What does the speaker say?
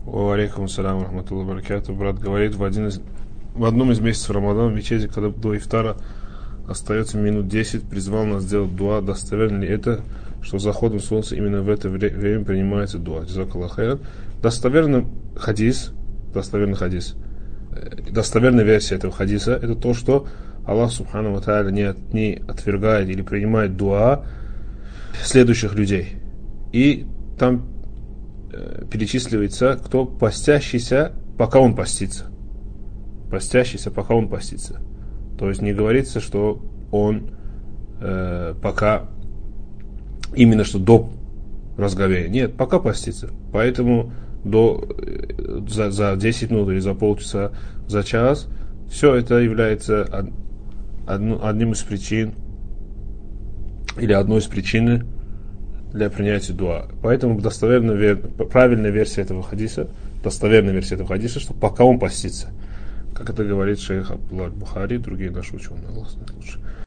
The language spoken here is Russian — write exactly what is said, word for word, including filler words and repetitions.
Алейкум ассаляму рахматуллахи ва баракатуху. Брат говорит, в, один из, в одном из месяцев Рамадана, в мечети, когда до ифтара остается минут десять, призвал нас сделать дуа. Достоверно ли это, что заходом солнца именно в это время принимается дуа? Джазакаллаху хайран. Достоверный хадис, достоверный хадис, достоверная версия этого хадиса, это то, что Аллах Субхану ва Тааля не, не отвергает или принимает дуа следующих людей. И там э, перечисливается, кто постящийся, пока он постится. Постящийся, пока он постится. То есть не говорится, что он э, пока именно что до разговения. Нет, пока постится. Поэтому до, за, за десять минут или за полчаса, за час, все это является од, од, одним из причин или одной из причин для принятия дуа. Поэтому достоверная, правильная версия этого хадиса, достоверная версия этого хадиса, что пока он постится. Как это говорит шейх Абдуллах Бухари и другие наши ученые. Аллах знает лучше.